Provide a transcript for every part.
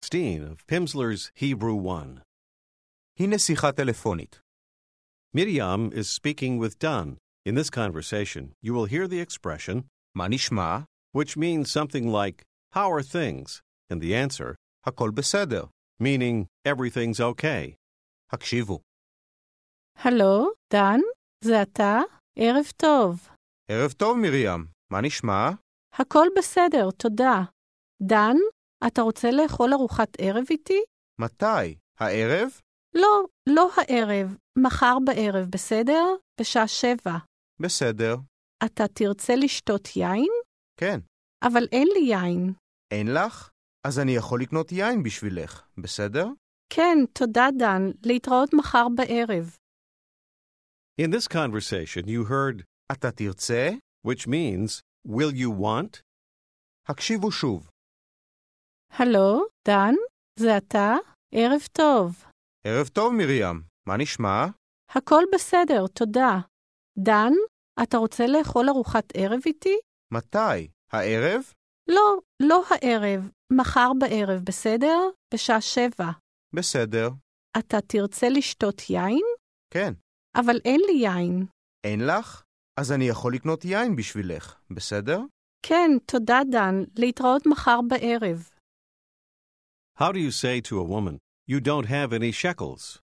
16 of Pimsleur's Hebrew 1. הנה שיחה טלפונית. Miriam is speaking with Dan. In this conversation, you will hear the expression, מה נשמע? which means something like, how are things? And the answer, הכל בסדר. meaning everything's okay. הקשיבו. הלו, דן? זה אתה? ערב טוב. ערב טוב מרים. מה נשמע? הכל בסדר, תודה. דן, אתה רוצה לאכול ארוחת ערב איתי? מתי? הערב? לא הערב, מחר בערב, בסדר? בשעה 7. בסדר. אתה תרצה לשתות יין? כן. אבל אין לי יין. אין לך? אז אני יכול לקנות יין בשבילך, בסדר? כן, תודה דן, להתראות מחר בערב. In this conversation, you heard, אתה תרצה? which means, will you want? הקשיבו שוב. הלו, דן? זה אתה? ערב טוב. ערב טוב מרים. מה נשמע? הכל בסדר, תודה. דן, אתה רוצה לאכול ארוחת ערב איתי? מתי? הערב? לא הערב, מחר בערב, בסדר? בשעה 7. בסדר. אתה תרצה לשתות יין? כן. אבל אין לי יין. אין לך? אז אני יכול לקנות יין בשבילך, בסדר? כן, תודה דן, להתראות מחר בערב. How do you say to a woman, you don't have any shekels?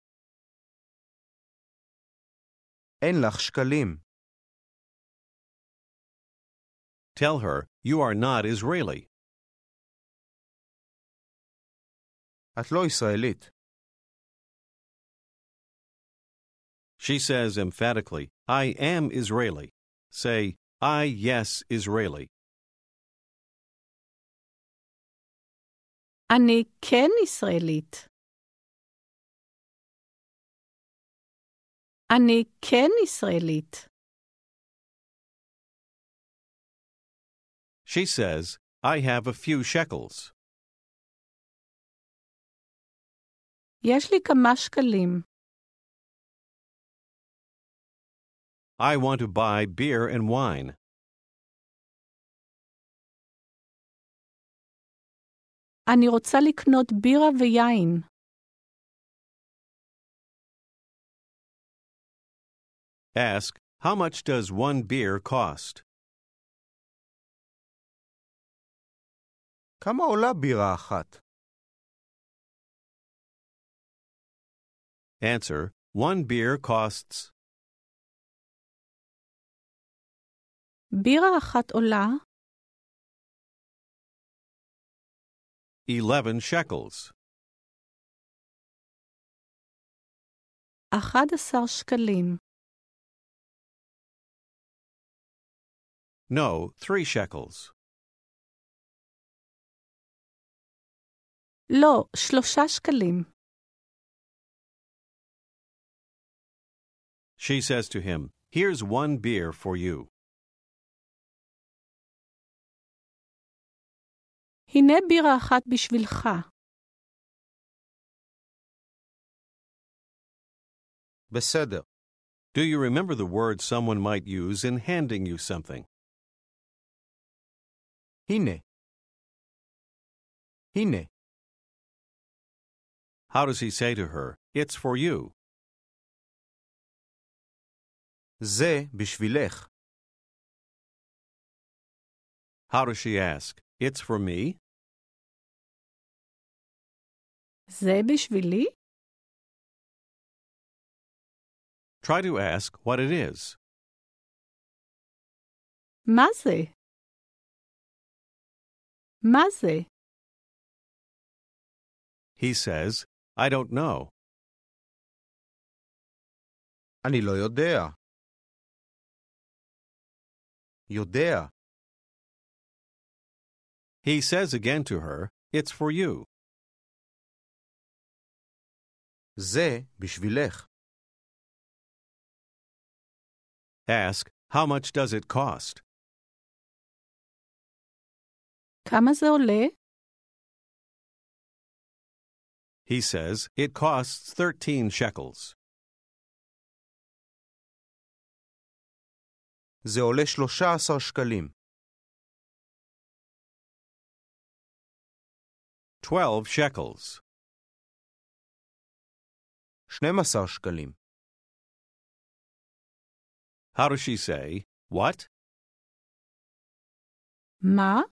אין לך שקלים. Tell her, you are not Israeli. את לא ישראלית. She says emphatically, I am Israeli. Say, I, yes, Israeli. אני כן ישראלית. אני כן ישראלית. She says, I have a few shekels. יש לי כמה שקלים. I want to buy beer and wine. אני רוצה לקנות בירה ויין. Ask, how much does one beer cost? כמה עולה בירה אחת? Answer, one beer costs. בירה אחת עולה 11 shekels. 11 שקלים. No, 3 shekels. לא, 3 שקלים. She says to him, here's one beer for you. הנה בירה אחת בשבילך. בסדר. Do you remember the word someone might use in handing you something? הנה. הנה. How does he say to her, it's for you? זה בשבילך. How does she ask, it's for me? זה בשבילי? Try to ask what it is. מה זה? מה זה? He says, I don't know. אני לא יודע. יודע. He says again to her, it's for you. זה בשבילך. Ask, how much does it cost? כמה זה עולה? He says, it costs 13 shekels. זה עולה 13 שקלים. 12 shekels. 12 שקלים. How does she say, what? מה?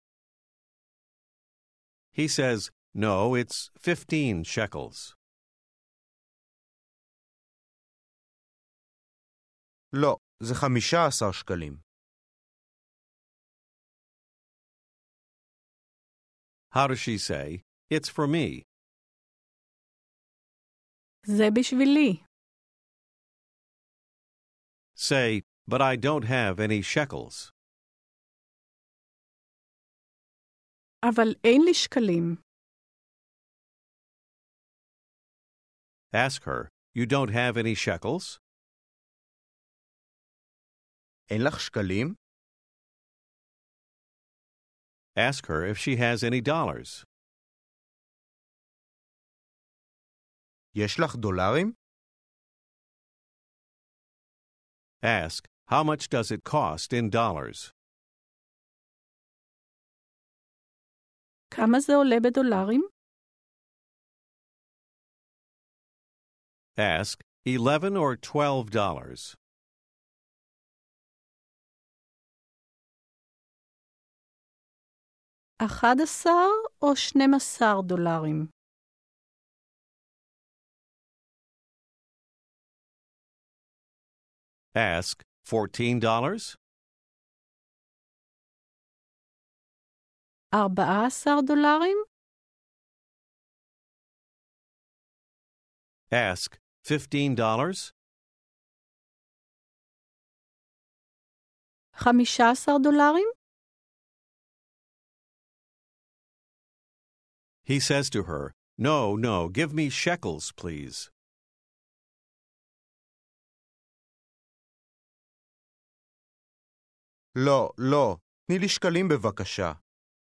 He says, no, it's 15 shekels. לא, זה 15 שקלים. How does she say, it's for me? זה בשבילי. Say, but I don't have any shekels. אבל אין לי שקלים. Ask her, you don't have any shekels? אין לך שקלים? Ask her if she has any dollars. יש לך דולרים? Ask, how much does it cost in dollars? כמה זה עולה בדולרים? Ask, $11 or $12? 11 או 12 דולרים? Ask, $14? 14 דולרים? Ask, $15? 15 דולרים? He says to her, no, give me shekels, please. לא, תני לי שקלים בבקשה.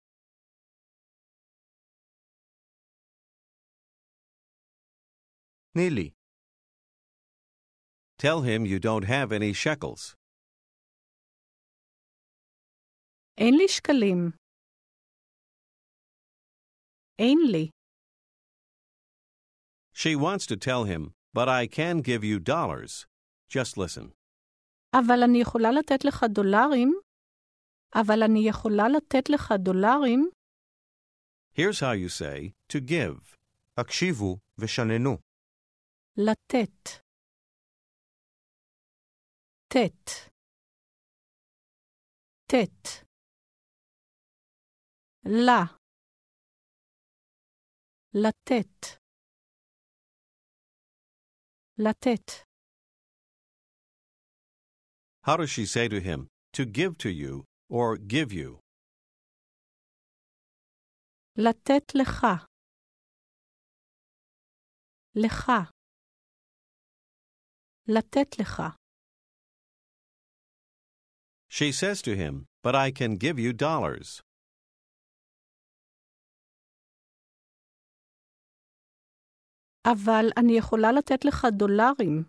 תני לי. Tell him you don't have any shekels. אין לי שקלים. אין לי. She wants to tell him, but I can give you dollars. Just listen. אבל אני יכולה לתת לך דולרים? Here's how you say to give. הקשיבו ושננו. לתת. תת. תת. לה. לתת. לתת. How does she say to him, to give to you or give you? לתת לך. לך. לתת לך. She says to him, but I can give you dollars. אבל אני יכולה לתת לך דולרים.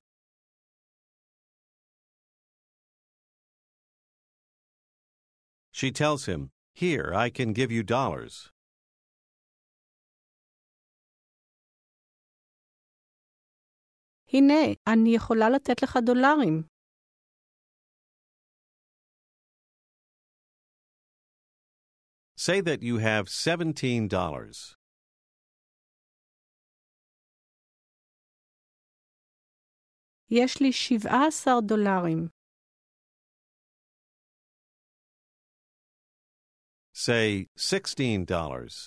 She tells him, here, I can give you dollars. הנה, אני יכולה לתת לך דולרים. Say that you have $17. יש לי 17 דולרים. Say $16.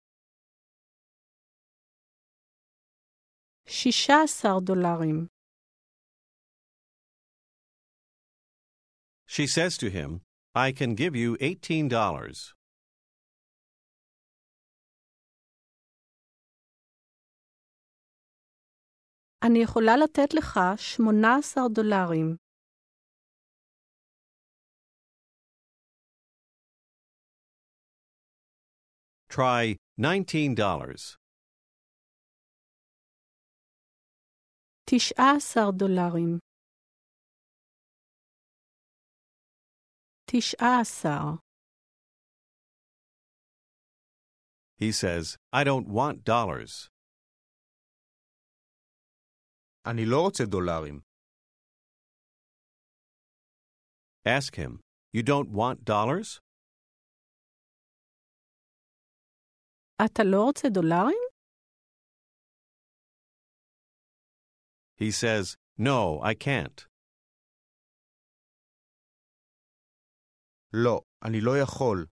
16 דולרים. She says to him, I can give you $18. אני יכולה לתת לך 18 דולרים. Try $19. 19 דולרים. 19 He says, I don't want dollars. אני לא רוצה דולרים. Ask him, You don't want dollars? אתה לא רוצה דולרים? He says, No, I can't. לא, אני לא יכול.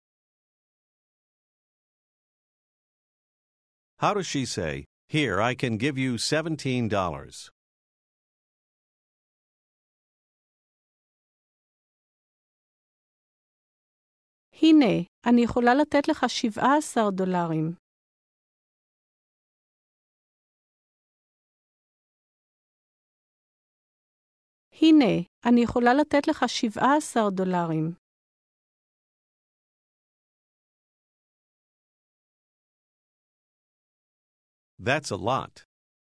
How does she say, Here, I can give you $17? הנה, אני יכולה לתת לך $17. הנה, אני יכולה לתת לך $17. That's a lot.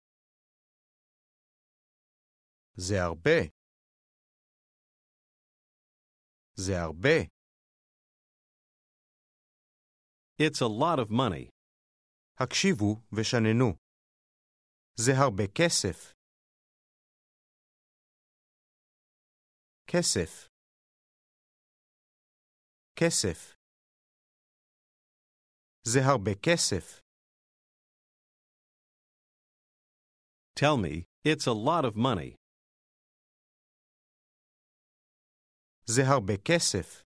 זה הרבה. זה הרבה. It's a lot of money. הקשיבו ושננו. זה הרבה כסף. כסף. כסף. זה הרבה כסף. Tell me, it's a lot of money. זה הרבה כסף.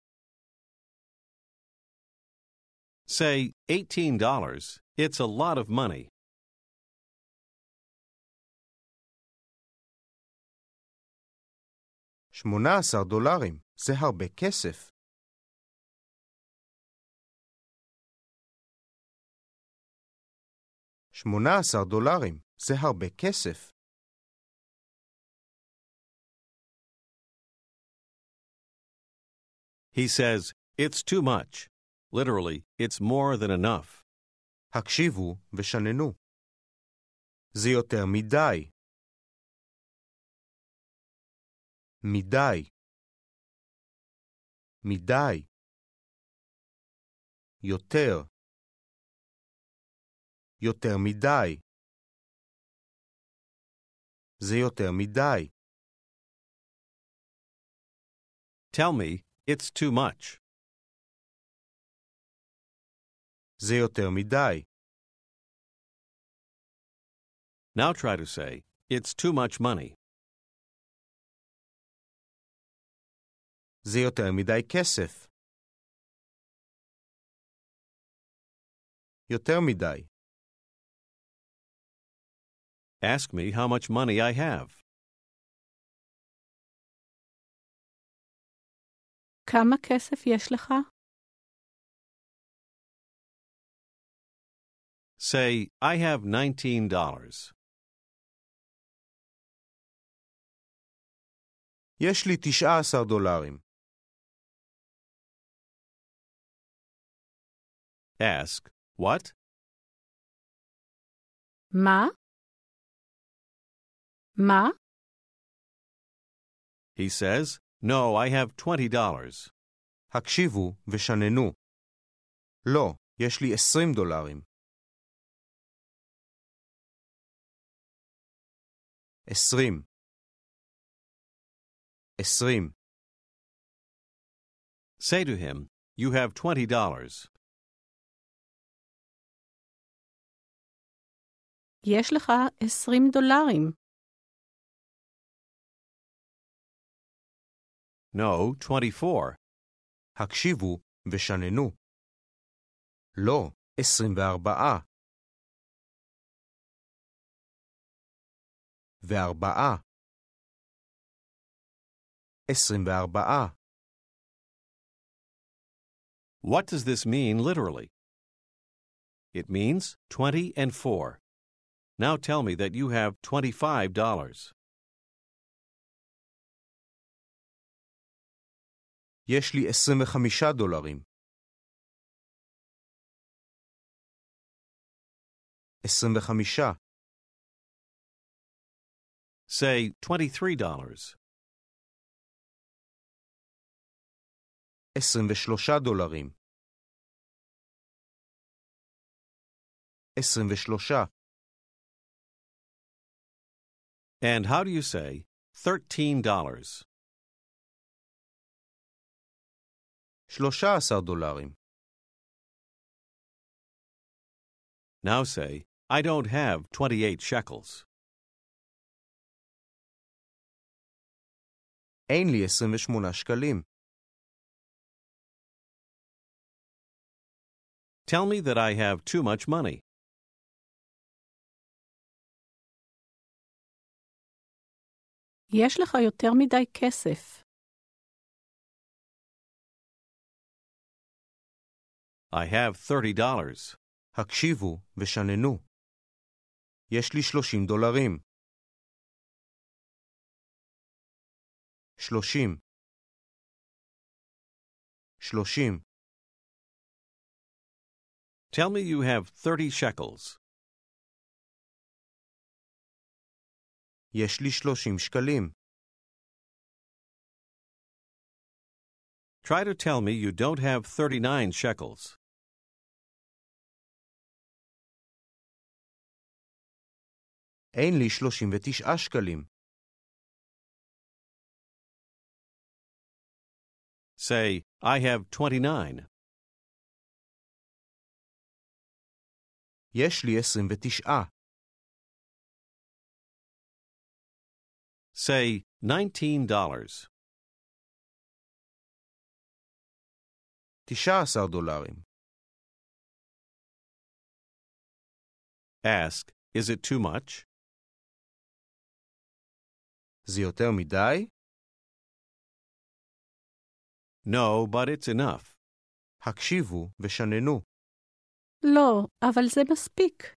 Say, $18. It's a lot of money. $18. זה הרבה כסף. $18. זה הרבה כסף. He says, It's too much. Literally, it's more than enough. הקשיבו ושננו. זה יותר מדי. מדי. מדי. יותר. יותר מדי. זה יותר מדי. Tell me, it's too much. זה יותר מדי. Now try to say, It's too much money. זה יותר מדי כסף. יותר מדי. Ask me how much money I have. כמה כסף יש לך? Say, I have $19. יש לי $19. Ask, What? מה? מה? He says, No, I have $20. הקשיבו ושננו. לא, יש לי $20. 20. 20. Say to him, You have $20. יש לך $20. No, 24. הקשיבו ושננו. לא, 24. 4. 24. What does this mean literally? It means 20 and 4. Now tell me that you have $25. יש לי $25. 25. Say $23. $23. 23. And how do you say $13? $13. Now say, I don't have 28 shekels. אין לי 28 שקלים. Tell me that I have too much money. יש לך יותר מדי כסף. I have $30. הקשיבו ושננו. יש לי $30. 30. 30. Tell me you have 30 shekels. יש לי 30 שקלים. Try to tell me you don't have 39 shekels. אין לי 39 שקלים. Say, I have 29. יש לי 29. Say, $19. $19. Ask, is it too much? זה יותר מדי? No, but it's enough. הקשיבו ושננו. לא, אבל זה מספיק.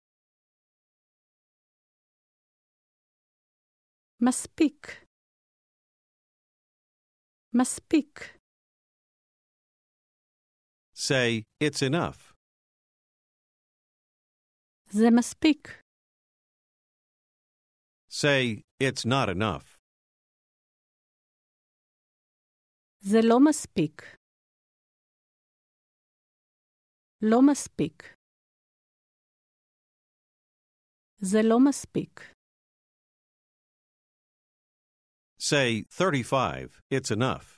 מספיק. מספיק. Say, it's enough. זה מספיק. Say, it's not enough. זה לא מספיק. לא מספיק. זה לא מספיק. Say, 35, it's enough.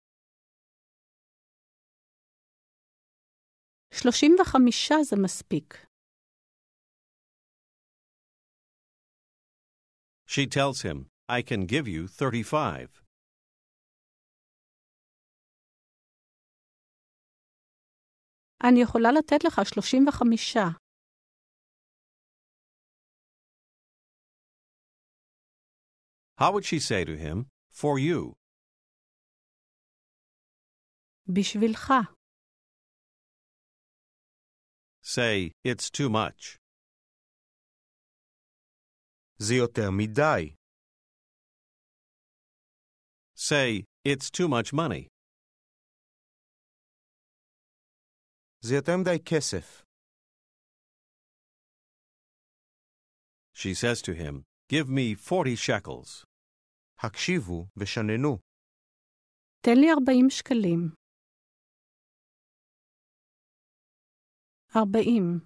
35 זה מספיק. She tells him, I can give you 35. אני יכולה לתת לך 35. How would she say to him, for you? בשבילך. Say, it's too much. זה יותר מדי. Say, it's too much money. זה יותר מדי כסף. She says to him, give me 40 shekels. הקשיבו ושננו. תן לי 40 שקלים. 40.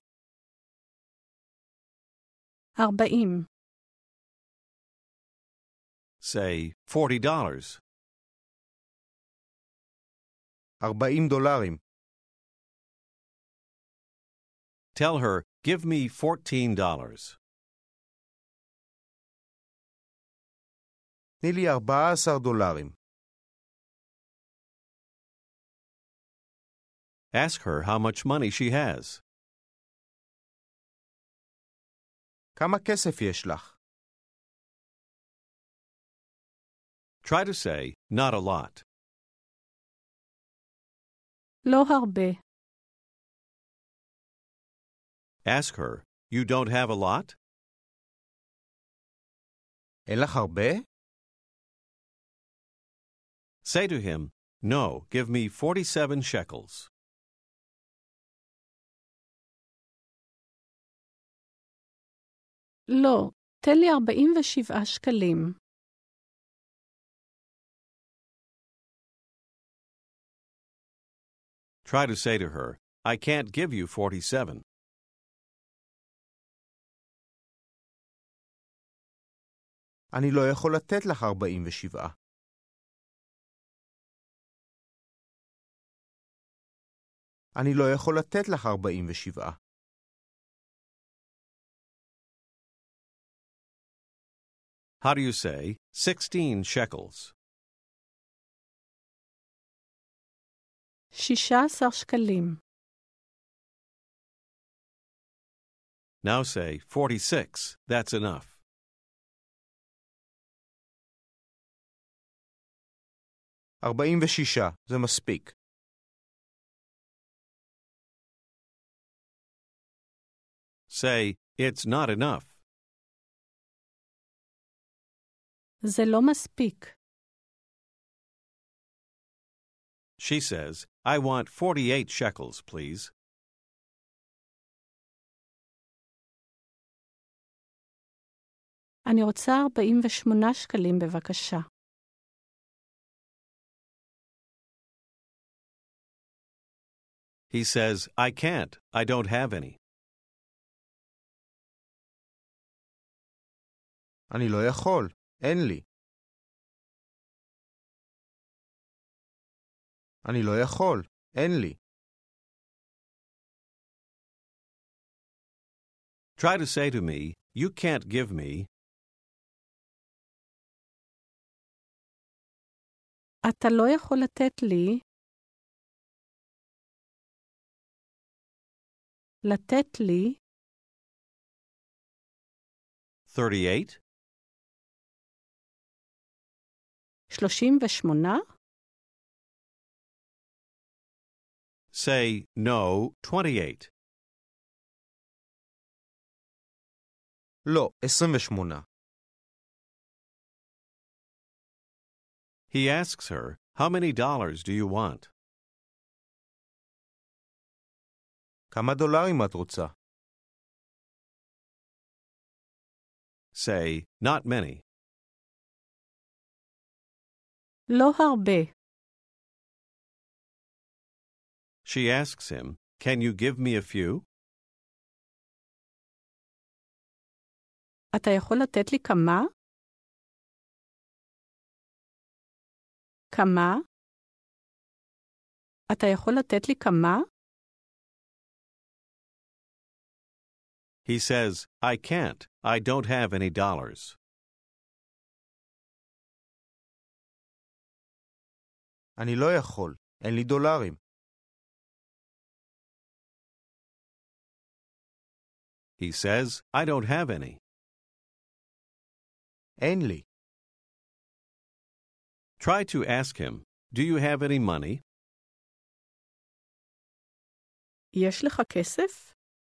40. Say, $40. $40. Tell her, give me $14. תני לי $14. Ask her how much money she has. כמה כסף יש לך? Try to say, not a lot. לא הרבה. Ask her, you don't have a lot? אין לך הרבה? Say to him, no, give me 47 shekels. לא, תן לי 47 שקלים. Try to say to her, I can't give you 47. אני לא יכול לתת לך 47. אני לא יכול לתת לך 47. How do you say 16 shekels? 16 שקלים. Now say 46. That's enough. 46. זה מספיק. Say, it's not enough. זה לא מספיק. She says, I want 48 shekels, please. אני רוצה 48 שקלים בבקשה. He says, I can't. I don't have any. אני לא יכול. אין לי. אני לא יכול. אין לי. Try to say to me, you can't give me. אתה לא יכול לתת לי. לתת לי. 38? 38? Say, no, 28. לא, 28. He asks her, how many dollars do you want? כמה דולרים את רוצה? Say, not many. לא הרבה. She asks him, can you give me a few? אתה יכול לתת לי כמה? כמה? אתה יכול לתת לי כמה? He says, I can't. I don't have any dollars. אני לא יכול. אין לי דולרים. He says, I don't have any. אין לי. Try to ask him, do you have any money? יש לך כסף?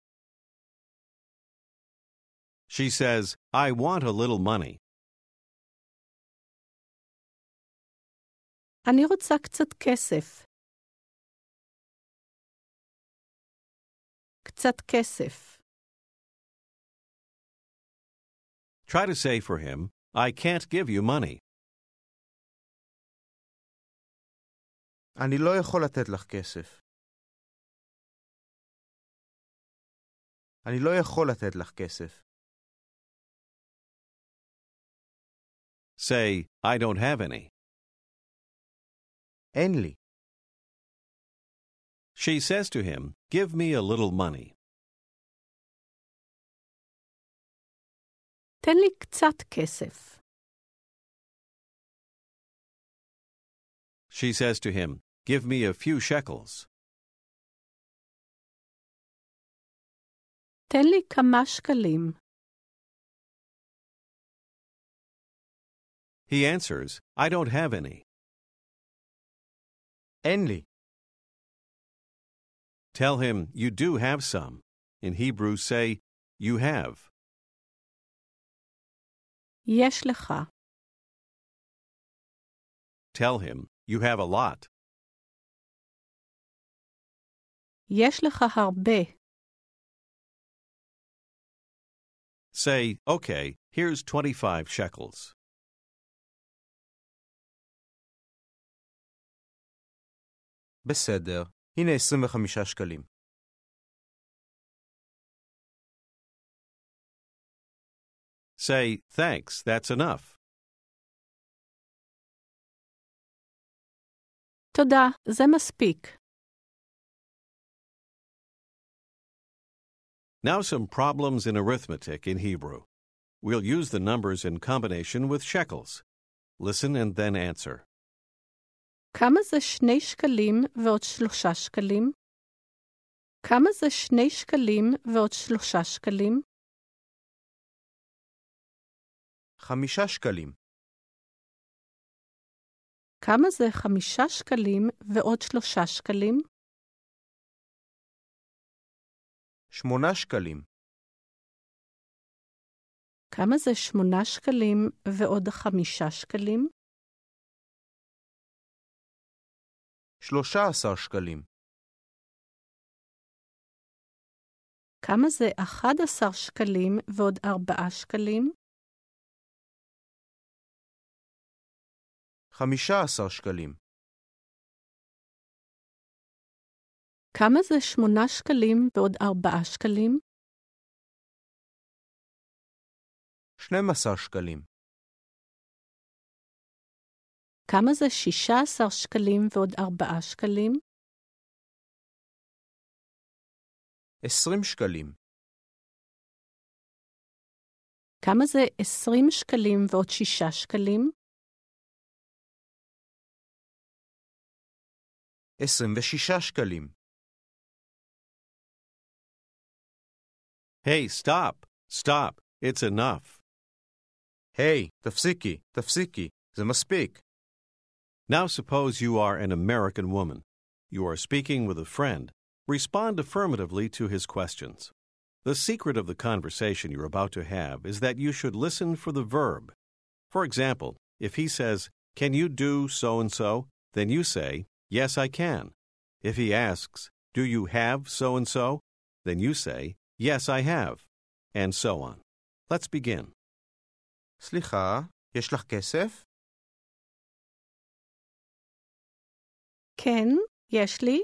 She says, I want a little money. אני רוצה קצת כסף. קצת כסף. Try to say for him, I can't give you money. אני לא יכול לתת לך כסף. אני לא יכול לתת לך כסף. Say, I don't have any. אין לי. She says to him, give me a little money. תן לי קצת כסף. She says to him, give me a few shekels. תן לי כמה שקלים. He answers, I don't have any. אין לי. Tell him you do have some. In Hebrew, say, you have. יש לך. Tell him you have a lot. יש לך הרבה. Say, okay, here's 25 shekels. בסדר. הנה 25 שקלים. Say, thanks, that's enough. תודה, זה מספיק. Now some problems in arithmetic in Hebrew. We'll use the numbers in combination with shekels. Listen and then answer. כמה זה 2 שקלים ועוד 3 שקלים? כמה זה 2 שקלים ועוד 3 שקלים? 5 שקלים. כמה זה 5 שקלים ועוד 3 שקלים? 8 שקלים. כמה זה 8 שקלים ועוד 5 שקלים? 13 שקלים. כמה זה 11 שקלים ועוד 4 שקלים? 15 שקלים. כמה זה 8 שקלים ועוד 4 שקלים? 12 שקלים. כמה זה 16 שקלים ועוד 4 שקלים? 20 שקלים. כמה זה 20 שקלים ועוד 6 שקלים? 26 שקלים. Hey, stop. Stop. It's enough. היי, תפסיקי, תפסיקי. זה מספיק. Now suppose you are an American woman. You are speaking with a friend. Respond affirmatively to his questions. The secret of the conversation you're about to have is that you should listen for the verb. For example, if he says, "Can you do so-and-so?" then you say, "Yes, I can." If he asks, "Do you have so-and-so?" then you say, "Yes, I have." And so on. Let's begin. סליחה, יש לך כסף? כן, יש לי.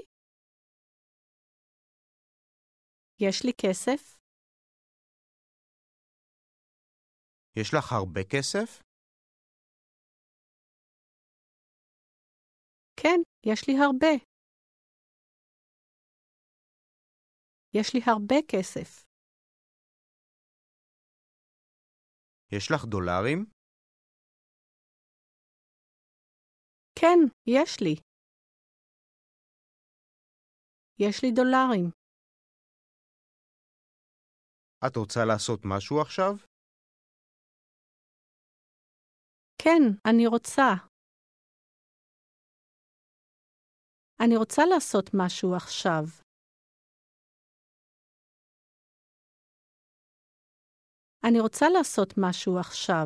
יש לי כסף. יש לך הרבה כסף? כן, יש לי הרבה. יש לי הרבה כסף. יש לך דולרים? כן, יש לי. יש לי דולרים. את רוצה לעשות משהו עכשיו? כן, אני רוצה. אני רוצה לעשות משהו עכשיו. אני רוצה לעשות משהו עכשיו.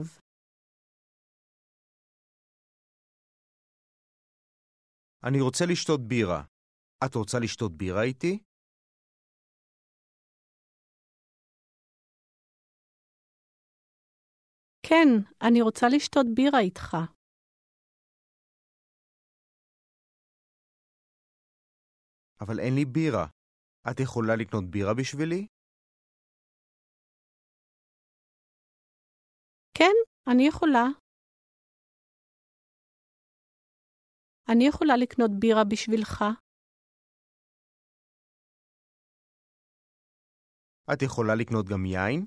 אני רוצה לשתות בירה. את רוצה לשתות בירה איתי? כן, אני רוצה לשתות בירה איתך. אבל אין לי בירה. את יכולה לקנות בירה בשבילי? כן, אני יכולה. אני יכולה לקנות בירה בשבילך. את יכולה לקנות גם יין?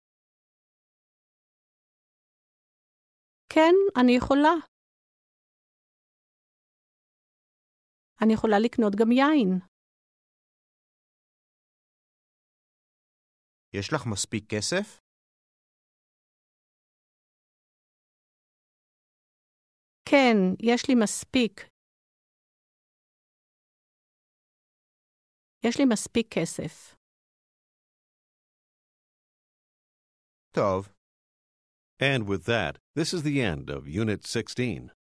כן, אני יכולה. אני יכולה לקנות גם יין. יש לך מספיק כסף? כן, יש לי מספיק. יש לי מספיק כסף. טוב. And with that, this is the end of Unit 16.